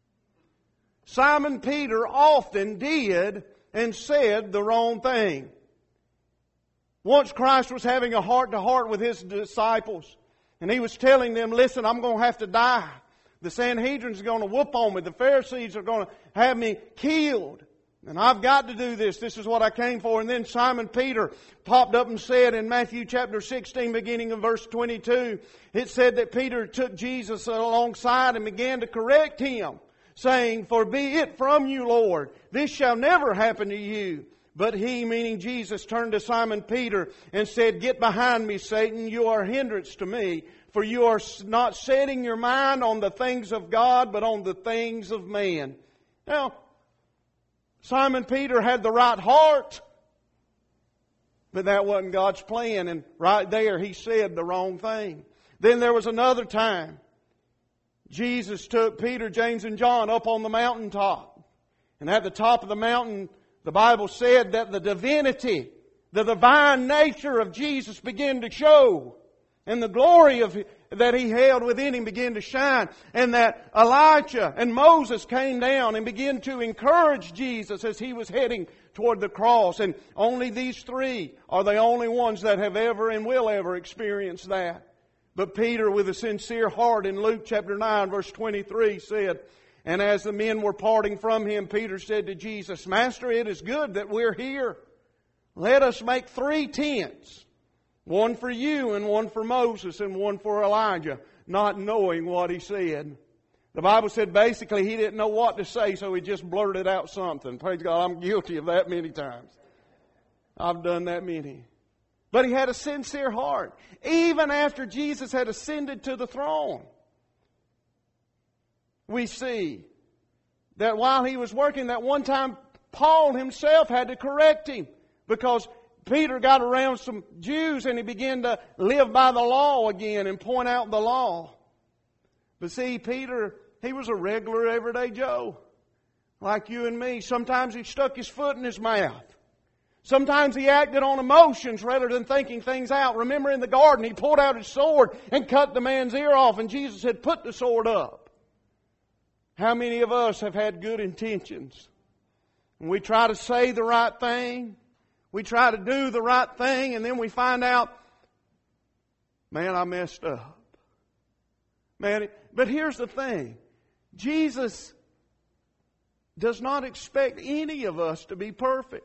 Simon Peter often did and said the wrong thing. Once Christ was having a heart-to-heart with His disciples, and He was telling them, "Listen, I'm going to have to die. The Sanhedrin's going to whoop on me. The Pharisees are going to have me killed. And I've got to do this. This is what I came for." And then Simon Peter popped up and said in Matthew chapter 16, beginning in verse 22, it said that Peter took Jesus alongside and began to correct Him, saying, "For be it from you, Lord, this shall never happen to you." But He, meaning Jesus, turned to Simon Peter and said, "Get behind me, Satan. You are a hindrance to me, for you are not setting your mind on the things of God, but on the things of man." Now, Simon Peter had the right heart, but that wasn't God's plan. And right there, he said the wrong thing. Then there was another time. Jesus took Peter, James, and John up on the mountaintop. And at the top of the mountain, the Bible said that the divinity, the divine nature of Jesus began to show. And the glory that He held within Him began to shine. And that Elijah and Moses came down and began to encourage Jesus as He was heading toward the cross. And only these three are the only ones that have ever and will ever experience that. But Peter, with a sincere heart, in Luke chapter 9, verse 23, said, "And as the men were parting from Him, Peter said to Jesus, 'Master, it is good that we're here. Let us make 3 tents. One for you, and one for Moses, and one for Elijah,' not knowing what he said." The Bible said basically he didn't know what to say, so he just blurted out something. Praise God, I'm guilty of that many times. I've done that many. But he had a sincere heart, even after Jesus had ascended to the throne. We see that while he was working, that one time Paul himself had to correct him, because Peter got around some Jews and he began to live by the law again and point out the law. But see, Peter, he was a regular everyday Joe, like you and me. Sometimes he stuck his foot in his mouth. Sometimes he acted on emotions rather than thinking things out. Remember in the garden, he pulled out his sword and cut the man's ear off, and Jesus said, "Put the sword up." How many of us have had good intentions? And we try to say the right thing. We try to do the right thing, and then we find out, man, I messed up. Man, but here's the thing. Jesus does not expect any of us to be perfect.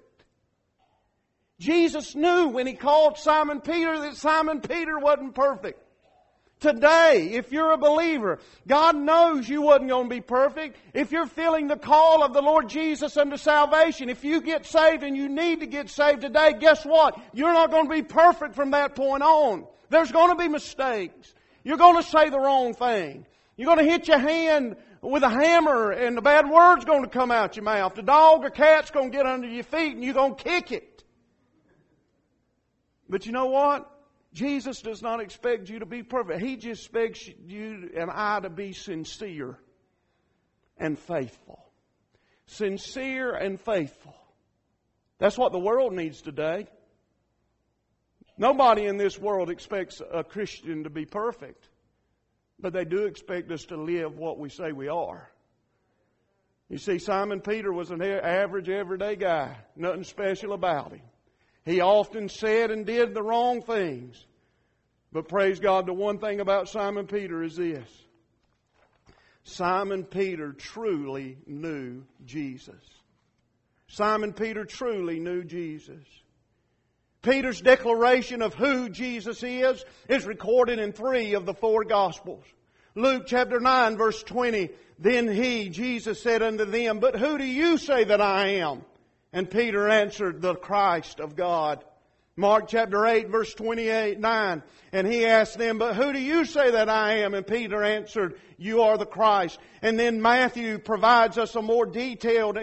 Jesus knew when He called Simon Peter that Simon Peter wasn't perfect. Today, if you're a believer, God knows you wasn't going to be perfect. If you're feeling the call of the Lord Jesus unto salvation, if you get saved and you need to get saved today, guess what? You're not going to be perfect from that point on. There's going to be mistakes. You're going to say the wrong thing. You're going to hit your hand with a hammer and the bad word's going to come out your mouth. The dog or cat's going to get under your feet and you're going to kick it. But you know what? Jesus does not expect you to be perfect. He just expects you and I to be sincere and faithful. Sincere and faithful. That's what the world needs today. Nobody in this world expects a Christian to be perfect. But they do expect us to live what we say we are. You see, Simon Peter was an average, everyday guy. Nothing special about him. He often said and did the wrong things. But praise God, the one thing about Simon Peter is this. Simon Peter truly knew Jesus. Simon Peter truly knew Jesus. Peter's declaration of who Jesus is recorded in 3 of the 4 Gospels. Luke chapter 9 verse 20, then he, Jesus, said unto them, but who do you say that I am? And Peter answered, the Christ of God. Mark chapter 8 verse 9, and he asked them, but who do you say that I am? And Peter answered, you are the Christ. And then Matthew provides us a more detailed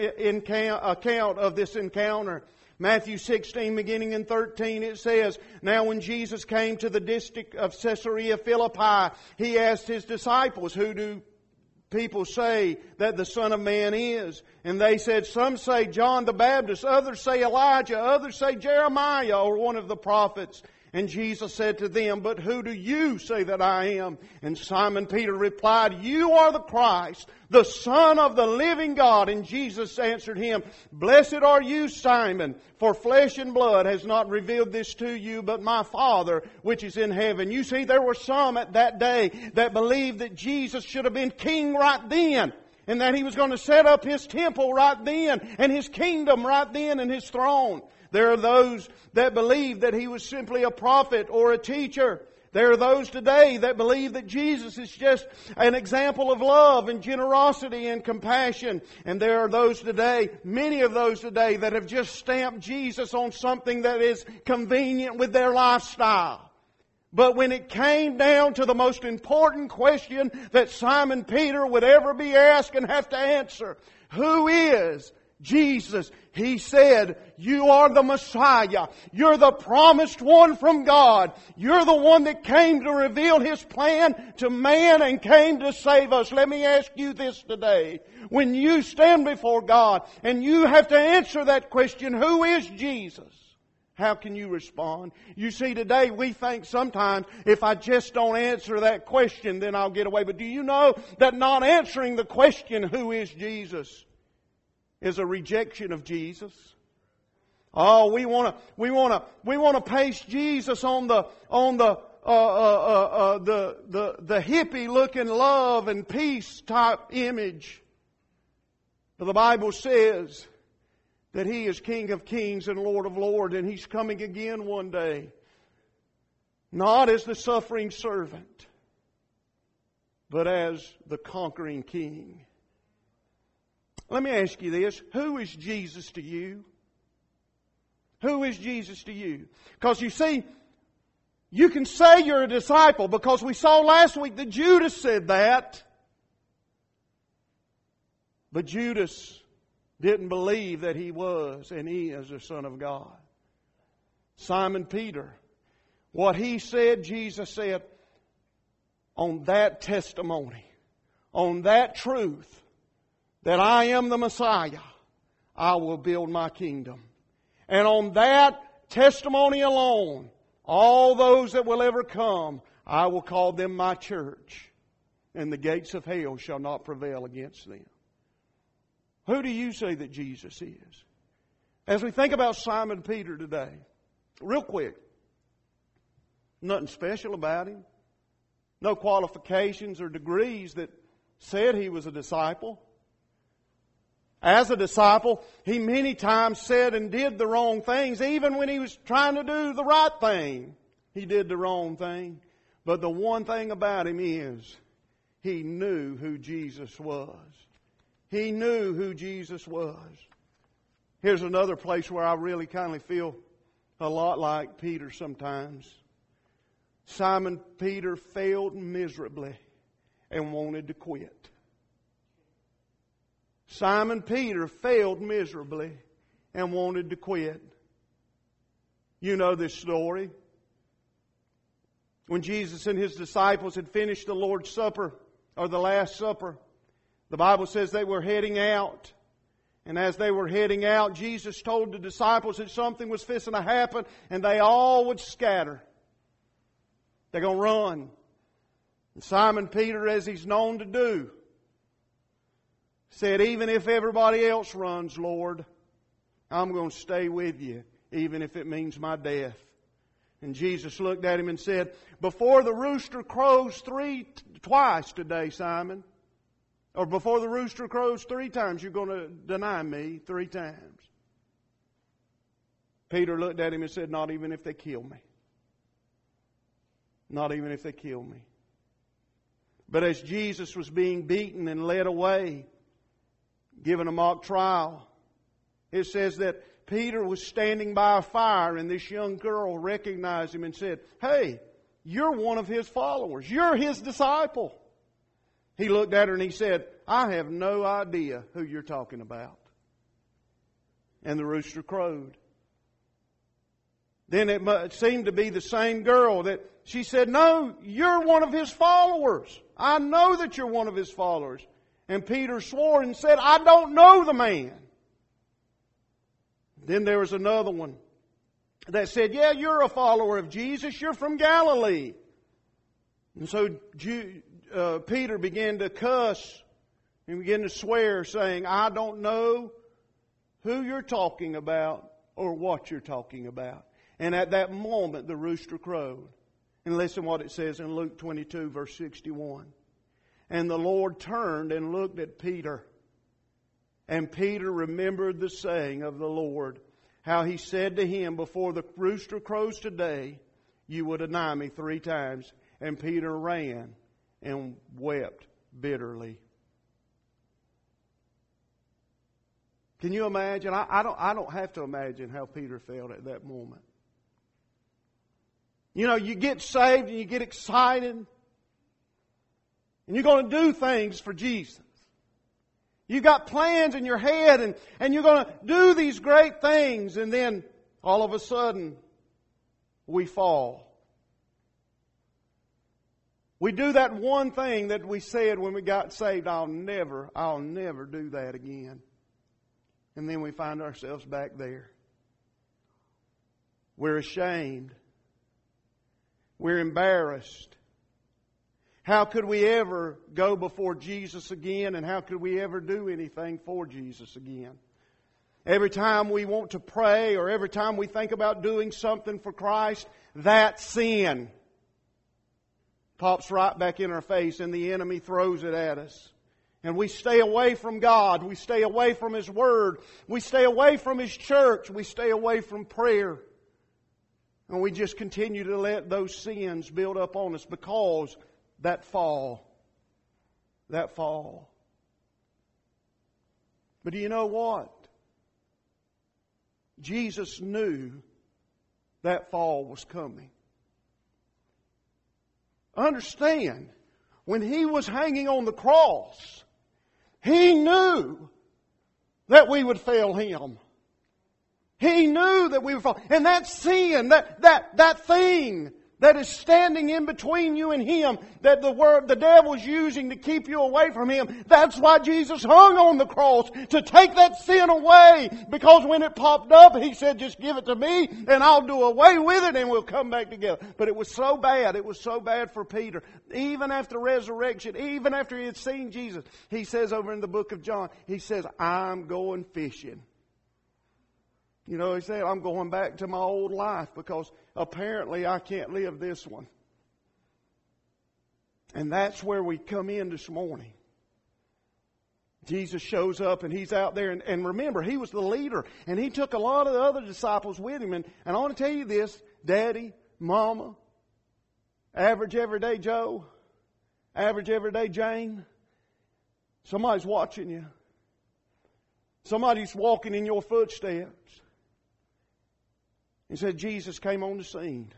account of this encounter. Matthew 16, beginning in 13, it says, now when Jesus came to the district of Caesarea Philippi, he asked his disciples, who do people say that the Son of Man is? And they said, some say John the Baptist, others say Elijah, others say Jeremiah or one of the prophets. And Jesus said to them, but who do you say that I am? And Simon Peter replied, you are the Christ, the Son of the living God. And Jesus answered him, blessed are you, Simon, for flesh and blood has not revealed this to you, but my Father which is in heaven. You see, there were some at that day that believed that Jesus should have been king right then, and that He was going to set up His temple right then, and His kingdom right then, and His throne. There are those that believe that He was simply a prophet or a teacher. There are those today that believe that Jesus is just an example of love and generosity and compassion. And there are those today, many of those today, that have just stamped Jesus on something that is convenient with their lifestyle. But when it came down to the most important question that Simon Peter would ever be asked and have to answer, who is Jesus? He said, you are the Messiah. You're the promised one from God. You're the one that came to reveal His plan to man and came to save us. Let me ask you this today. When you stand before God and you have to answer that question, who is Jesus? How can you respond? You see, today we think sometimes if I just don't answer that question, then I'll get away. But do you know that not answering the question, who is Jesus, is a rejection of Jesus? Oh, we want to paste Jesus on the hippie looking love and peace type image. But the Bible says that He is King of kings and Lord of lords, and He's coming again one day. Not as the suffering servant, but as the conquering King. Let me ask you this. Who is Jesus to you? Who is Jesus to you? Because you see, you can say you're a disciple because we saw last week that Judas said that. But Judas didn't believe that he was and is the Son of God. Simon Peter, what he said, Jesus said, on that testimony, on that truth, that I am the Messiah, I will build my kingdom. And on that testimony alone, all those that will ever come, I will call them my church, and the gates of hell shall not prevail against them. Who do you say that Jesus is? As we think about Simon Peter today, real quick, nothing special about him. No qualifications or degrees that said he was a disciple. As a disciple, he many times said and did the wrong things. Even when he was trying to do the right thing, he did the wrong thing. But the one thing about him is, he knew who Jesus was. He knew who Jesus was. Here's another place where I really kind of feel a lot like Peter sometimes. Simon Peter failed miserably and wanted to quit. Simon Peter failed miserably and wanted to quit. You know this story. When Jesus and His disciples had finished the Lord's Supper, or the Last Supper, the Bible says they were heading out. And as they were heading out, Jesus told the disciples that something was fixing to happen and they all would scatter. They're going to run. And Simon Peter, as he's known to do, said, even if everybody else runs, Lord, I'm going to stay with you, even if it means my death. And Jesus looked at him and said, before the rooster crows twice today, Simon, or before the rooster crows 3 times, you're going to deny me 3 times. Peter looked at him and said, not even if they kill me. Not even if they kill me. But as Jesus was being beaten and led away, given a mock trial, it says that Peter was standing by a fire, and this young girl recognized him and said, hey, you're one of his followers. You're his disciple. He looked at her and he said, I have no idea who you're talking about. And the rooster crowed. Then it seemed to be the same girl that she said, no, you're one of his followers. I know that you're one of his followers. And Peter swore and said, I don't know the man. Then there was another one that said, yeah, you're a follower of Jesus. You're from Galilee. And so Peter began to cuss and began to swear, saying, I don't know who you're talking about or what you're talking about. And at that moment, the rooster crowed. And listen what it says in Luke 22, verse 61. And the Lord turned and looked at Peter. And Peter remembered the saying of the Lord, how He said to him, before the rooster crows today, you will deny me 3 times. And Peter ran and wept bitterly. Can you imagine? I don't have to imagine how Peter felt at that moment. You know, you get saved and you get excited. And you're going to do things for Jesus. You've got plans in your head and you're going to do these great things. And then all of a sudden, we fall. We do that one thing that we said when we got saved, I'll never do that again. And then we find ourselves back there. We're ashamed. We're embarrassed. How could we ever go before Jesus again, and how could we ever do anything for Jesus again? Every time we want to pray or every time we think about doing something for Christ, that sin pops right back in our face and the enemy throws it at us. And we stay away from God. We stay away from His Word. We stay away from His church. We stay away from prayer. And we just continue to let those sins build up on us because that fall. But do you know what? Jesus knew that fall was coming. Understand, when He was hanging on the cross, He knew that we would fail Him. He knew that we would fall. And that sin, that thing that is standing in between you and Him, that the devil's using to keep you away from Him, that's why Jesus hung on the cross, to take that sin away. Because when it popped up, He said, just give it to me and I'll do away with it and we'll come back together. But it was so bad. It was so bad for Peter. Even after resurrection, even after he had seen Jesus, he says over in the book of John, he says, I'm going fishing. You know, he said, I'm going back to my old life because apparently I can't live this one. And that's where we come in this morning. Jesus shows up and He's out there. And remember, He was the leader. And He took a lot of the other disciples with Him. And I want to tell you this, Daddy, Mama, average everyday Joe, average everyday Jane, somebody's watching you. Somebody's walking in your footsteps. He said Jesus came on the scene.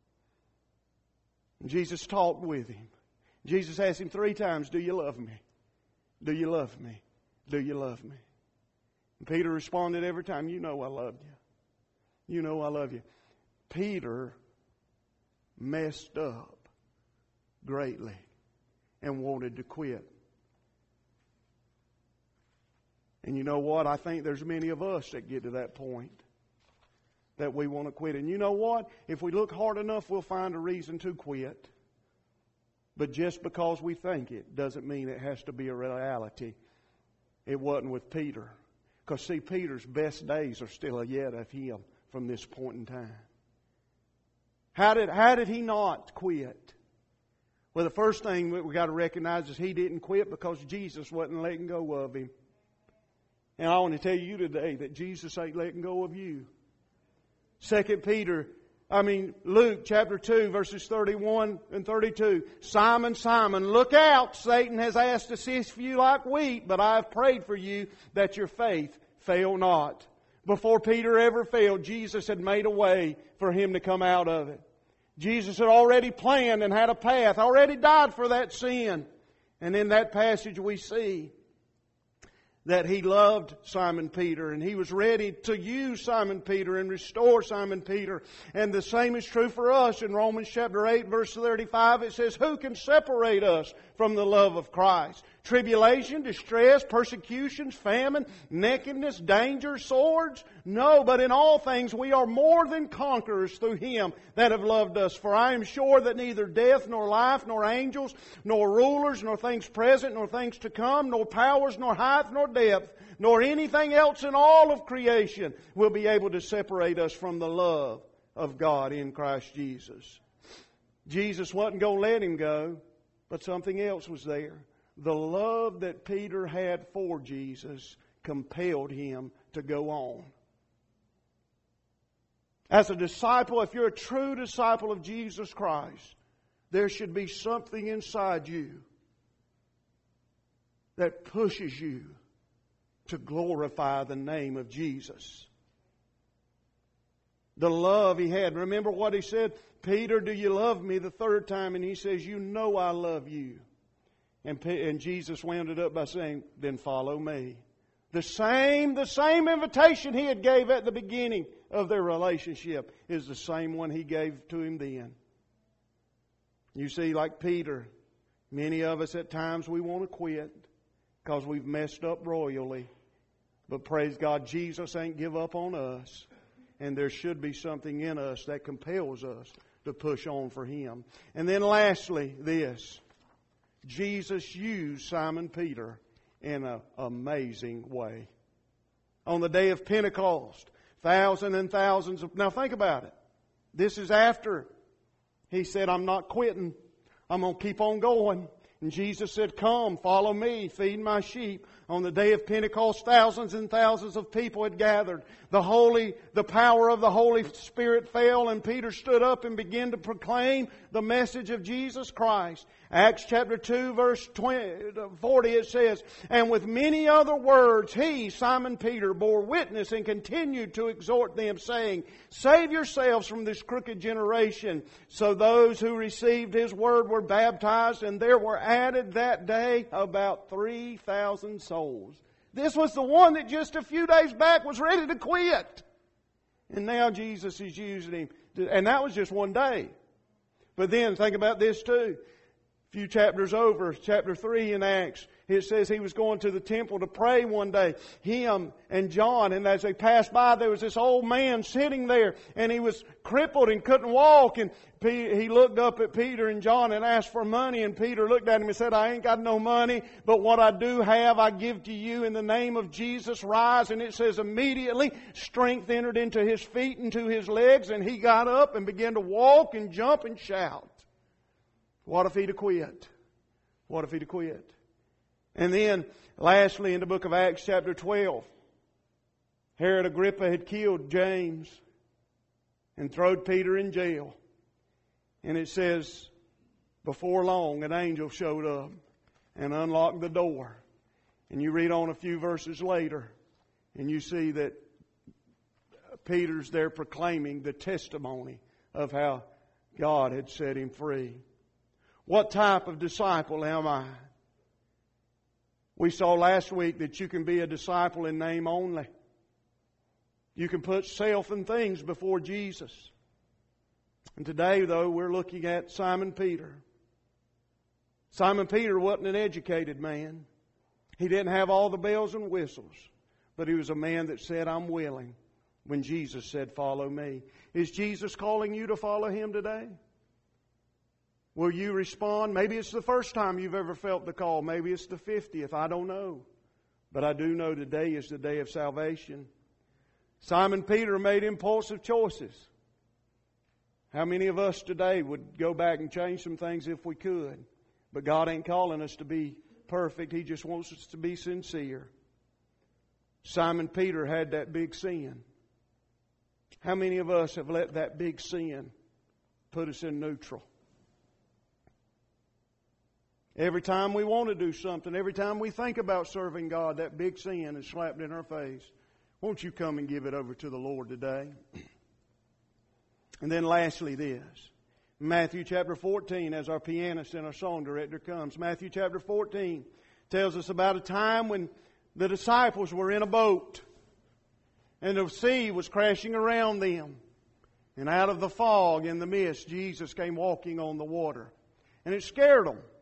And Jesus talked with him. Jesus asked him 3 times, do you love me? Do you love me? Do you love me? And Peter responded every time, you know I love you. You know I love you. Peter messed up greatly and wanted to quit. And you know what? I think there's many of us that get to that point that we want to quit. And you know what? If we look hard enough, we'll find a reason to quit. But just because we think it doesn't mean it has to be a reality. It wasn't with Peter. Because see, Peter's best days are still yet of him from this point in time. How did he not quit? Well, the first thing that we got to recognize is he didn't quit because Jesus wasn't letting go of him. And I want to tell you today that Jesus ain't letting go of you. Luke chapter 2 verses 31 and 32. Simon, Simon, look out! Satan has asked to sift you like wheat, but I have prayed for you that your faith fail not. Before Peter ever failed, Jesus had made a way for him to come out of it. Jesus had already planned and had a path, already died for that sin. And in that passage we see that He loved Simon Peter and He was ready to use Simon Peter and restore Simon Peter. And the same is true for us. In Romans chapter 8 verse 35 it says, who can separate us from the love of Christ? Tribulation, distress, persecutions, famine, nakedness, danger, swords? No, but in all things we are more than conquerors through Him that have loved us. For I am sure that neither death, nor life, nor angels, nor rulers, nor things present, nor things to come, nor powers, nor height, nor depth, nor anything else in all of creation will be able to separate us from the love of God in Christ Jesus. Jesus wasn't going to let him go, but something else was there. The love that Peter had for Jesus compelled him to go on. As a disciple, if you're a true disciple of Jesus Christ, there should be something inside you that pushes you to glorify the name of Jesus. The love he had. Remember what he said? Peter, do you love me? The third time. And he says, you know I love you. And Jesus wound it up by saying, then follow me. The same invitation he had gave at the beginning of their relationship is the same one he gave to him then. You see, like Peter, many of us at times we want to quit because we've messed up royally. But praise God, Jesus ain't give up on us. And there should be something in us that compels us to push on for Him. And then lastly, this. Jesus used Simon Peter in an amazing way. On the day of Pentecost, thousands and thousands of... Now think about it. This is after He said, I'm not quitting. I'm going to keep on going. And Jesus said, come, follow me, feed my sheep. On the day of Pentecost, thousands and thousands of people had gathered. The power of the Holy Spirit fell, and Peter stood up and began to proclaim the message of Jesus Christ. Acts chapter 2 verse 40 it says, and with many other words he, Simon Peter, bore witness and continued to exhort them, saying, save yourselves from this crooked generation. So those who received his word were baptized, and there were added that day about 3,000 souls. This was the one that just a few days back was ready to quit. And now Jesus is using him. And that was just one day. But then think about this too. A few chapters over, chapter 3 in Acts, it says he was going to the temple to pray one day. Him and John, and as they passed by, there was this old man sitting there, and he was crippled and couldn't walk. And he looked up at Peter and John and asked for money, and Peter looked at him and said, I ain't got no money, but what I do have I give to you. In the name of Jesus, rise. And it says immediately strength entered into his feet and to his legs, and he got up and began to walk and jump and shout. What if he'd have quit? What if he'd have quit? And then, lastly, in the book of Acts chapter 12, Herod Agrippa had killed James and thrown Peter in jail. And it says, before long, an angel showed up and unlocked the door. And you read on a few verses later, and you see that Peter's there proclaiming the testimony of how God had set him free. What type of disciple am I? We saw last week that you can be a disciple in name only. You can put self and things before Jesus. And today, though, we're looking at Simon Peter. Simon Peter wasn't an educated man. He didn't have all the bells and whistles. But he was a man that said, I'm willing, when Jesus said, follow me. Is Jesus calling you to follow Him today? Will you respond? Maybe it's the first time you've ever felt the call. Maybe it's the 50th. I don't know. But I do know today is the day of salvation. Simon Peter made impulsive choices. How many of us today would go back and change some things if we could? But God ain't calling us to be perfect. He just wants us to be sincere. Simon Peter had that big sin. How many of us have let that big sin put us in neutral? Every time we want to do something, every time we think about serving God, that big sin is slapped in our face. Won't you come and give it over to the Lord today? And then lastly this. Matthew chapter 14, as our pianist and our song director comes. Matthew chapter 14 tells us about a time when the disciples were in a boat. And the sea was crashing around them. And out of the fog and the mist, Jesus came walking on the water. And it scared them.